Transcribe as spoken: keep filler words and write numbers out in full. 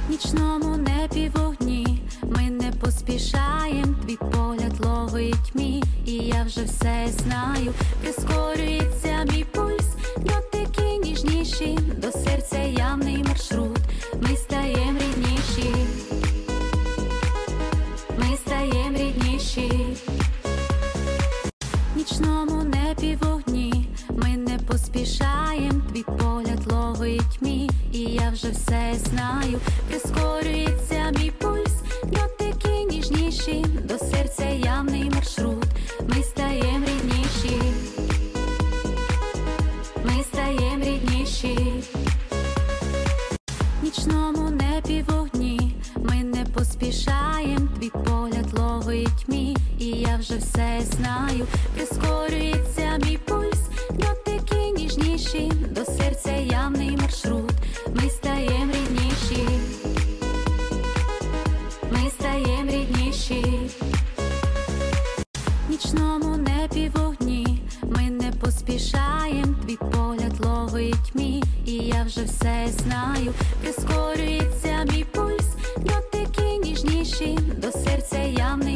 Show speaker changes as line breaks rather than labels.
нічному небі вогні, ми не поспішаєм, твій погляд ловить мій, і я вже все знаю, прискорюється мій пульс, дотики ніжніші, до серця явний маршрут, ми стаєм рідніші, ми стаєм рідніші. Нічному небі вогні, ми не поспішаєм, твій погляд ловить мій, і я вже все знаю, прискорюється мій пульс, дотики ніжніші, до серця явний маршрут, ми стаєм рідніші, ми стаєм рідніші. Нічному небі вогні, ми не поспішаєм, твій погляд ловить мій, і я вже все знаю, прискорюється мій пульс, дотики ніжніші, до серця явний маршрут, ми стаєм рідніші, ми стаєм рідніші. Нічному небі вогні, ми не поспішаєм, твій погляд ловить мій, і я вже все знаю, прискорюється мій пульс, дотики ніжніші, до серця явний